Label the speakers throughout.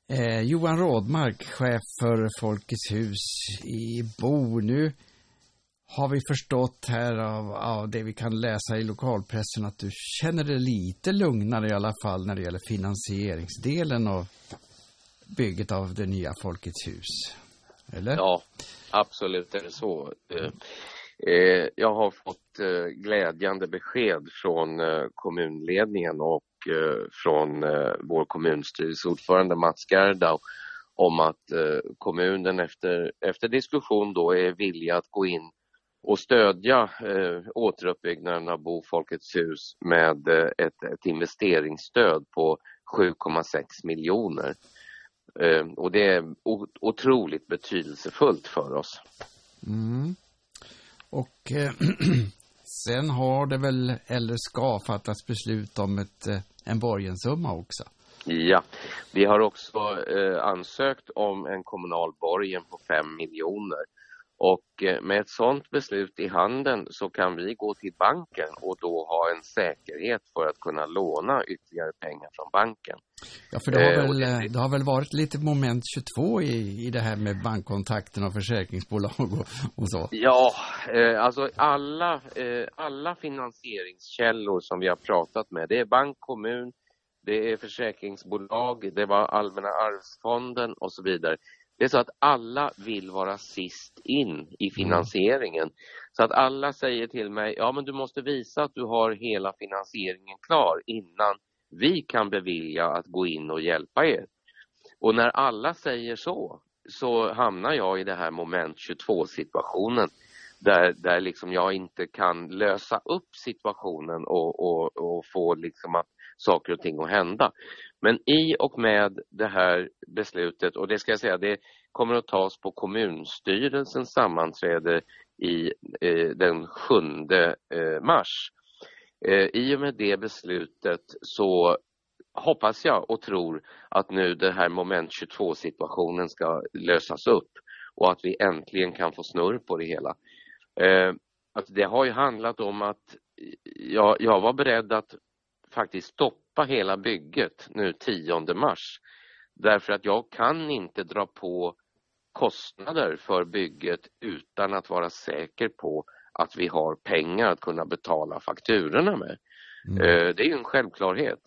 Speaker 1: Johan Rådmark, chef för Folkets hus i Bo. Nu har vi förstått här av det vi kan läsa i lokalpressen att du känner dig lite lugnare i alla fall när det gäller finansieringsdelen av bygget av det nya Folkets hus. Eller?
Speaker 2: Ja, absolut är det så. Jag har fått glädjande besked från kommunledningen och från vår kommunstyrelseordförande Mats Gerdau om att kommunen efter diskussion då är villig att gå in och stödja återuppbyggnaden av Bo Folkets hus med ett investeringsstöd på 7,6 miljoner. Och det är otroligt betydelsefullt för oss.
Speaker 1: Mm. Och sen har det väl eller ska fattas beslut om en borgensumma också.
Speaker 2: Ja, vi har också ansökt om en kommunal borgen på 5 miljoner. Och med ett sådant beslut i handen så kan vi gå till banken och då ha en säkerhet för att kunna låna ytterligare pengar från banken.
Speaker 1: Ja, för det har väl varit lite moment 22 i det här med bankkontakten och försäkringsbolag och så.
Speaker 2: Ja, alltså alla finansieringskällor som vi har pratat med, det är bank, kommun, det är försäkringsbolag, det var Allmänna arvsfonden och så vidare. Det är så att alla vill vara sist in i finansieringen. Så att alla säger till mig, ja men du måste visa att du har hela finansieringen klar innan vi kan bevilja att gå in och hjälpa er. Och när alla säger så hamnar jag i det här moment 22-situationen. Där liksom jag inte kan lösa upp situationen och få liksom att saker och ting att hända. Men i och med det här beslutet, och det ska jag säga, det kommer att tas på kommunstyrelsens sammanträde i den 7 mars. I och med det beslutet så hoppas jag och tror att nu det här moment 22-situationen ska lösas upp och att vi äntligen kan få snurr på det hela. Alltså det har ju handlat om att jag var beredd att faktiskt stoppa hela bygget nu 10 mars. Därför att jag kan inte dra på kostnader för bygget utan att vara säker på att vi har pengar att kunna betala fakturorna med. Det är ju en självklarhet.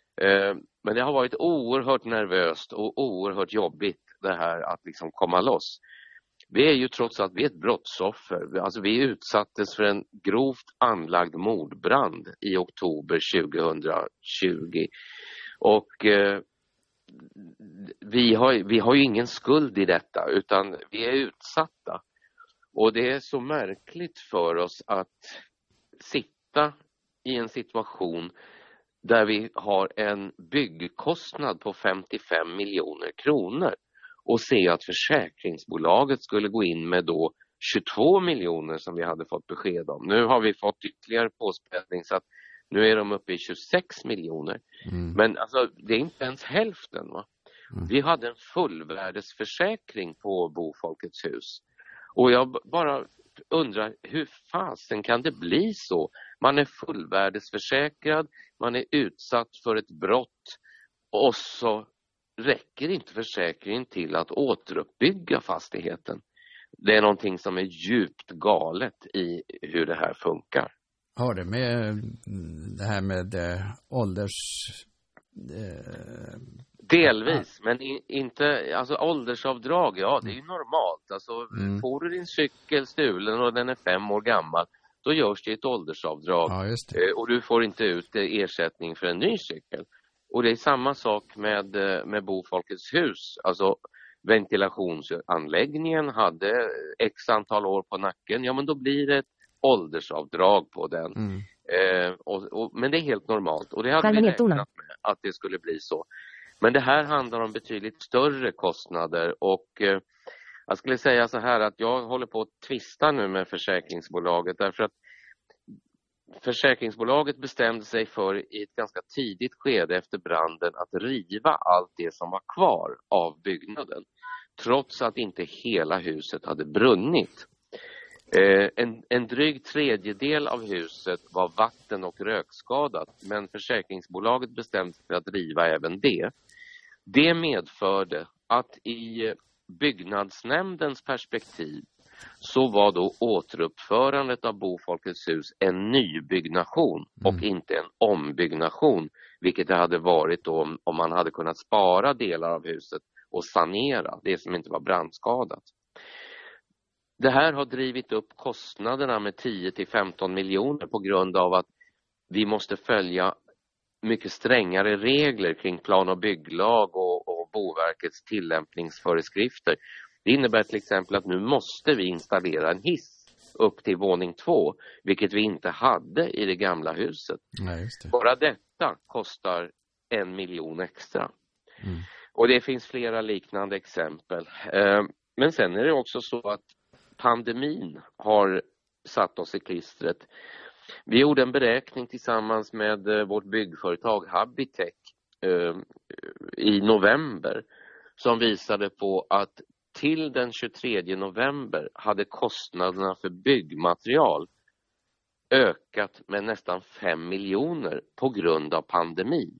Speaker 2: Men det har varit oerhört nervöst och oerhört jobbigt det här att liksom komma loss. Vi är ju trots allt ett brottsoffer. Alltså vi utsattes för en grovt anlagd mordbrand i oktober 2020. Och vi har ju ingen skuld i detta utan vi är utsatta. Och det är så märkligt för oss att sitta i en situation där vi har en byggkostnad på 55 miljoner kronor. Och se att försäkringsbolaget skulle gå in med då 22 miljoner som vi hade fått besked om. Nu har vi fått ytterligare påspädning så att nu är de uppe i 26 miljoner. Men alltså, det är inte ens hälften va? Vi hade en fullvärdesförsäkring på Bo Folkets hus. Och jag bara undrar, hur fasen kan det bli så? Man är fullvärdesförsäkrad, man är utsatt för ett brott och så räcker inte försäkringen till att återuppbygga fastigheten. Det är någonting som är djupt galet i hur det här funkar.
Speaker 1: Har det med det här med ålders...
Speaker 2: Delvis, men inte, alltså åldersavdrag, ja det är ju normalt. Alltså får du din cykel stulen och den är 5 år gammal, då görs det ett åldersavdrag.
Speaker 1: Ja, just det.
Speaker 2: Och du får inte ut ersättning för en ny cykel. Och det är samma sak med Bo Folkets hus. Alltså ventilationsanläggningen hade x antal år på nacken. Ja men då blir det ett åldersavdrag på den. Men det är helt normalt. Och det hade vi räknat med att det skulle bli så. Men det här handlar om betydligt större kostnader. Och jag skulle säga så här att jag håller på att tvista nu med försäkringsbolaget. Därför att försäkringsbolaget bestämde sig för i ett ganska tidigt skede efter branden att riva allt det som var kvar av byggnaden. Trots att inte hela huset hade brunnit. En dryg tredjedel av huset var vatten- och rökskadat. Men försäkringsbolaget bestämde sig för att riva även det. Det medförde att i byggnadsnämndens perspektiv så var då återuppförandet av Bo Folkets hus en nybyggnation och inte en ombyggnation, vilket det hade varit då om man hade kunnat spara delar av huset och sanera det som inte var brandskadat. Det här har drivit upp kostnaderna med 10-15 miljoner på grund av att vi måste följa mycket strängare regler kring plan- och bygglag och Boverkets tillämpningsföreskrifter. Det innebär till exempel att nu måste vi installera en hiss upp till våning 2, vilket vi inte hade i det gamla huset.
Speaker 1: Nej, just det.
Speaker 2: Bara detta kostar 1 miljon extra. Och det finns flera liknande exempel. Men sen är det också så att pandemin har satt oss i klistret. Vi gjorde en beräkning tillsammans med vårt byggföretag Habitech i november som visade på att till den 23 november hade kostnaderna för byggmaterial ökat med nästan 5 miljoner på grund av pandemin.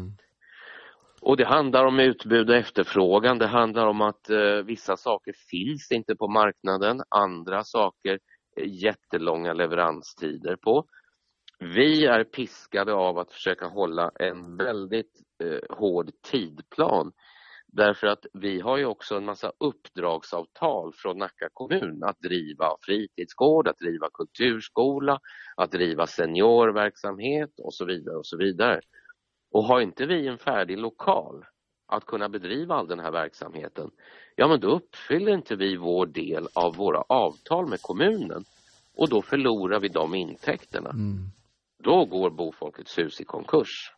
Speaker 2: Och det handlar om utbud och efterfrågan. Det handlar om att vissa saker finns inte på marknaden. Andra saker jättelånga leveranstider på. Vi är piskade av att försöka hålla en väldigt hård tidplan. Därför att vi har ju också en massa uppdragsavtal från Nacka kommun att driva fritidsgård, att driva kulturskola, att driva seniorverksamhet och så vidare och så vidare. Och har inte vi en färdig lokal att kunna bedriva all den här verksamheten, ja men då uppfyller inte vi vår del av våra avtal med kommunen och då förlorar vi de intäkterna. Då går Bo Folkets hus i konkurs.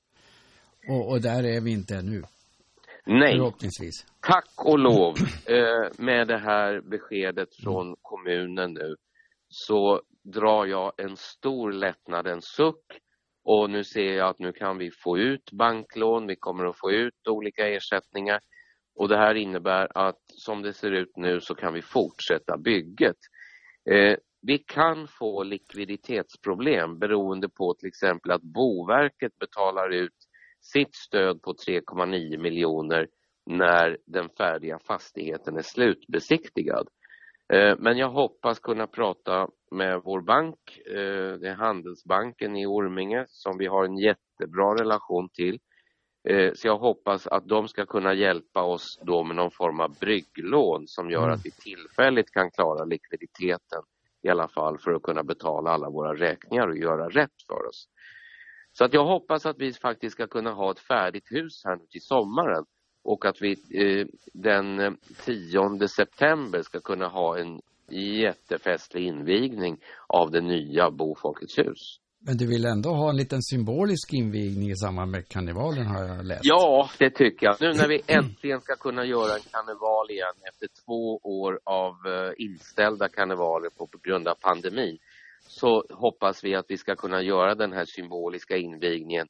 Speaker 1: Och där är vi inte ännu.
Speaker 2: Nej,
Speaker 1: förhoppningsvis.
Speaker 2: Tack och lov med det här beskedet från kommunen nu så drar jag en stor lättnad, en suck. Och nu ser jag att nu kan vi få ut banklån, vi kommer att få ut olika ersättningar. Och det här innebär att som det ser ut nu så kan vi fortsätta bygget. Vi kan få likviditetsproblem beroende på till exempel att Boverket betalar ut sitt stöd på 3,9 miljoner när den färdiga fastigheten är slutbesiktigad. Men jag hoppas kunna prata med vår bank, det är Handelsbanken i Orminge som vi har en jättebra relation till. Så jag hoppas att de ska kunna hjälpa oss då med någon form av brygglån som gör att vi tillfälligt kan klara likviditeten i alla fall för att kunna betala alla våra räkningar och göra rätt för oss. Så att jag hoppas att vi faktiskt ska kunna ha ett färdigt hus här nu till sommaren och att vi den 10 september ska kunna ha en jättefestlig invigning av det nya Bo Folkets hus.
Speaker 1: Men du vill ändå ha en liten symbolisk invigning i samband med karnevalen har jag läst.
Speaker 2: Ja, det tycker jag. Nu när vi äntligen ska kunna göra en karneval igen efter 2 år av inställda karnevaler på grund av pandemin så hoppas vi att vi ska kunna göra den här symboliska invigningen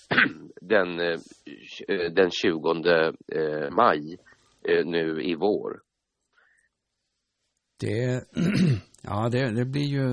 Speaker 2: den 20 maj nu i vår.
Speaker 1: Det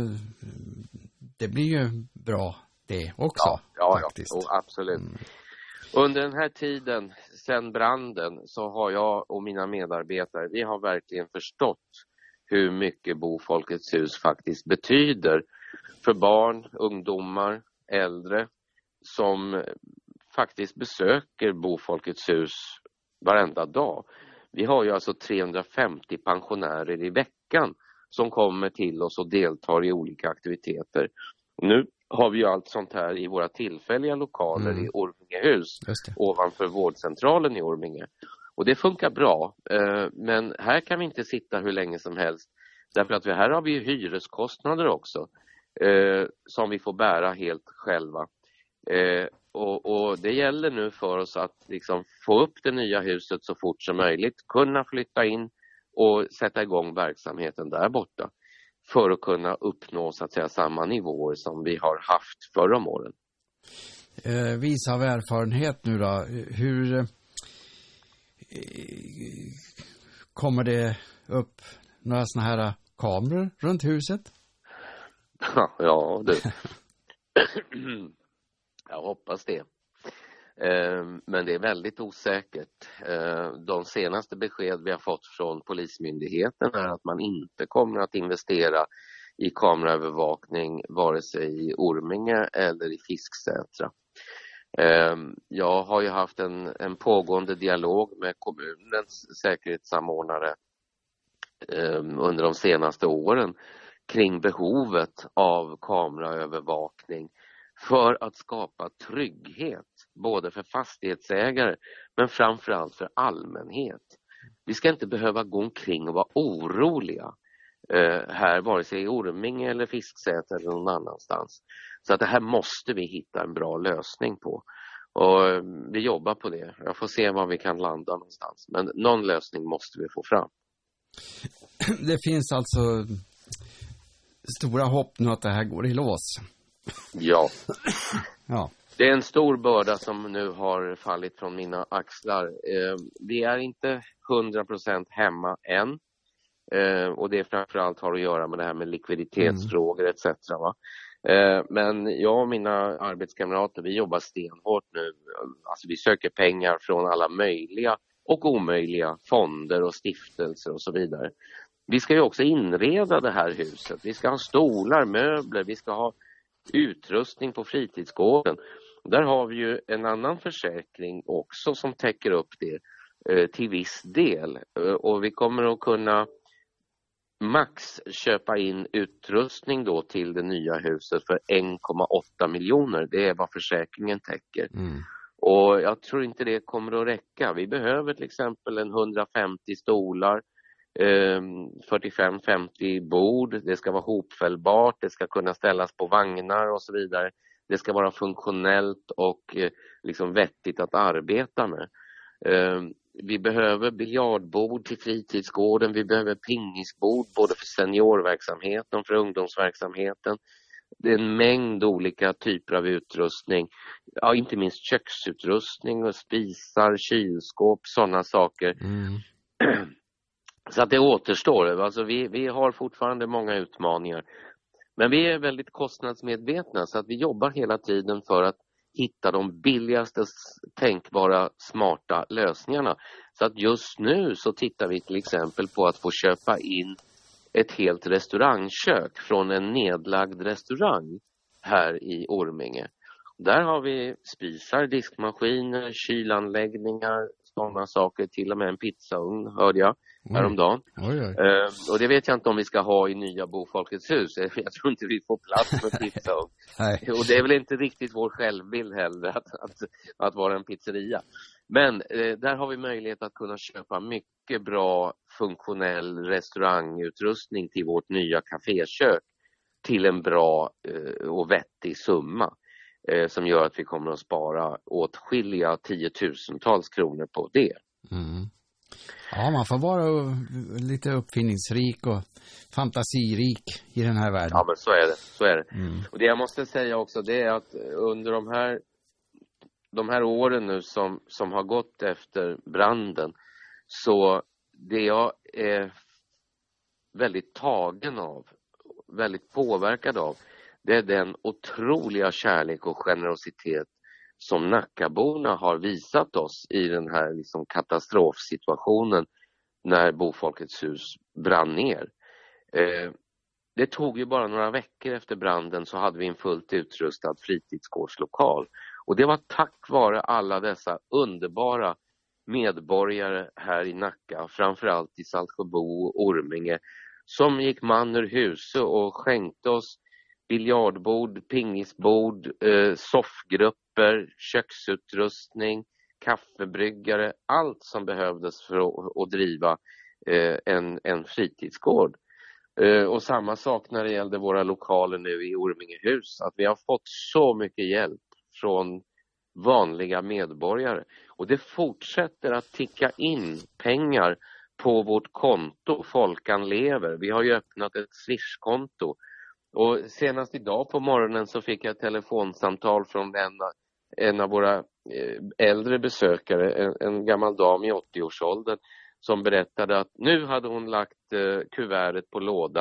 Speaker 1: blir ju bra det också.
Speaker 2: Ja,
Speaker 1: faktiskt.
Speaker 2: Ja, absolut. Under den här tiden sedan branden så har jag och mina medarbetare, vi har verkligen förstått hur mycket Bo Folkets hus faktiskt betyder för barn, ungdomar, äldre som faktiskt besöker Bo Folkets hus varenda dag. Vi har ju alltså 350 pensionärer i veckan som kommer till oss och deltar i olika aktiviteter. Nu har vi ju allt sånt här i våra tillfälliga lokaler i Ormingehus ovanför vårdcentralen i Orminge. Och det funkar bra, men här kan vi inte sitta hur länge som helst. Därför att här har vi ju hyreskostnader också som vi får bära helt själva. Och det gäller nu för oss att liksom få upp det nya huset så fort som möjligt, kunna flytta in och sätta igång verksamheten där borta för att kunna uppnå så att säga samma nivåer som vi har haft förra om åren.
Speaker 1: Vis av erfarenhet nu då, hur kommer det upp några såna här kameror runt huset?
Speaker 2: Ja, du. Jag hoppas det. Men det är väldigt osäkert. De senaste besked vi har fått från Polismyndigheten är att man inte kommer att investera i kameraövervakning vare sig i Orminge eller i Fisksätra. Jag har ju haft en pågående dialog med kommunens säkerhetssamordnare under de senaste åren kring behovet av kameraövervakning för att skapa trygghet både för fastighetsägare men framförallt för allmänhet. Vi ska inte behöva gå omkring och vara oroliga här vare sig i Orminge eller Fisksätra eller någon annanstans. Så att det här måste vi hitta en bra lösning på. Och vi jobbar på det. Jag får se var vi kan landa någonstans. Men någon lösning måste vi få fram.
Speaker 1: Det finns alltså stora hopp nu att det här går i lås.
Speaker 2: Ja.
Speaker 1: Ja.
Speaker 2: Det är en stor börda som nu har fallit från mina axlar. Vi är inte 100% hemma än. Och det framförallt har att göra med det här med likviditetsfrågor etc. Va? Men jag och mina arbetskamrater, vi jobbar stenhårt nu. Alltså vi söker pengar från alla möjliga och omöjliga fonder och stiftelser och så vidare. Vi ska ju också inreda det här huset. Vi ska ha stolar, möbler, vi ska ha utrustning på fritidsgården. Där har vi ju en annan försäkring också som täcker upp det till viss del. Och vi kommer att kunna max köpa in utrustning då till det nya huset för 1,8 miljoner. Det är vad försäkringen täcker. Och jag tror inte det kommer att räcka. Vi behöver till exempel 150 stolar, 45-50 bord. Det ska vara hopfällbart, det ska kunna ställas på vagnar och så vidare. Det ska vara funktionellt och liksom vettigt att arbeta med. Vi behöver biljardbord till fritidsgården, vi behöver pingisbord både för seniorverksamheten och för ungdomsverksamheten. Det är en mängd olika typer av utrustning, ja, inte minst köksutrustning och spisar, kylskåp, sådana saker. Så att det återstår, alltså vi har fortfarande många utmaningar. Men vi är väldigt kostnadsmedvetna så att vi jobbar hela tiden för att hitta de billigaste tänkbara smarta lösningarna. Så att just nu så tittar vi till exempel på att få köpa in ett helt restaurangkök från en nedlagd restaurang här i Orminge. Där har vi spisar, diskmaskiner, kylanläggningar, sådana saker, till och med en pizzaugn hörde jag häromdagen. Och det vet jag inte om vi ska ha i nya Bofolkets hus. Jag tror inte vi får plats med pizzaugn. Och det är väl inte riktigt vår självbild heller att vara en pizzeria. Men där har vi möjlighet att kunna köpa mycket bra funktionell restaurangutrustning till vårt nya kafékök till en bra och vettig summa. Som gör att vi kommer att spara åtskilliga 10-tusentals kronor på det.
Speaker 1: Ja, man får vara lite uppfinningsrik och fantasirik i den här världen.
Speaker 2: Ja, men så är det. Och det jag måste säga också, det är att under de här åren nu som har gått efter branden, så det jag är väldigt tagen av, väldigt påverkad av, det är den otroliga kärlek och generositet som Nackaborna har visat oss i den här liksom katastrofsituationen när Bofolkets hus brann ner. Det tog ju bara några veckor efter branden så hade vi en fullt utrustad fritidsgårdslokal. Och det var tack vare alla dessa underbara medborgare här i Nacka, framförallt i Saltsjöbo och Orminge, som gick man ur huset och skänkte oss biljardbord, pingisbord, soffgrupper, köksutrustning, kaffebryggare, allt som behövdes för att driva en fritidsgård. Och samma sak när det gällde våra lokaler nu i Ormingehus, att vi har fått så mycket hjälp från vanliga medborgare. Och det fortsätter att ticka in pengar på vårt konto, Folkan lever. Vi har ju öppnat ett Swish-konto. Och senast idag på morgonen så fick jag ett telefonsamtal från en av våra äldre besökare, en gammal dam i 80-årsåldern, som berättade att nu hade hon lagt kuvertet på lådan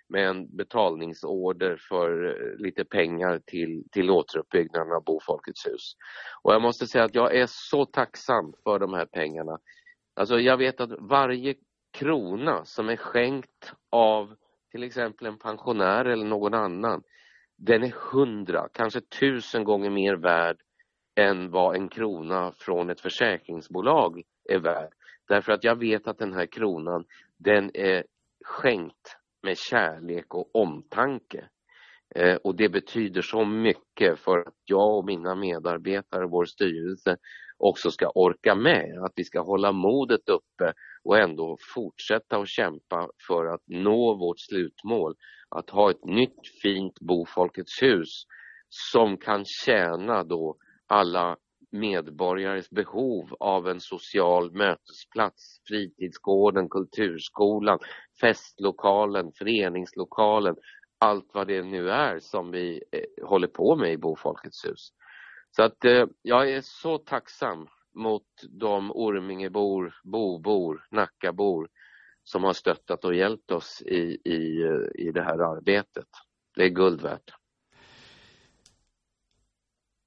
Speaker 2: med en betalningsorder för lite pengar till återuppbyggnaden av Bofolkets hus. Och jag måste säga att jag är så tacksam för de här pengarna. Alltså jag vet att varje krona som är skänkt av till exempel en pensionär eller någon annan, den är 100, kanske 1000 gånger mer värd än vad en krona från ett försäkringsbolag är värd. Därför att jag vet att den här kronan, den är skänkt med kärlek och omtanke. Och det betyder så mycket för att jag och mina medarbetare, vår styrelse, också ska orka med. Att vi ska hålla modet uppe och ändå fortsätta att kämpa för att nå vårt slutmål. Att ha ett nytt fint Bofolkets hus som kan tjäna då alla medborgares behov av en social mötesplats, fritidsgården, kulturskolan, festlokalen, föreningslokalen, allt vad det nu är som vi håller på med i Bofolkets hus. Så att jag är så tacksam mot de Ormingebor, Bobor, Nackabor som har stöttat och hjälpt oss i det här arbetet. Det är guld värt.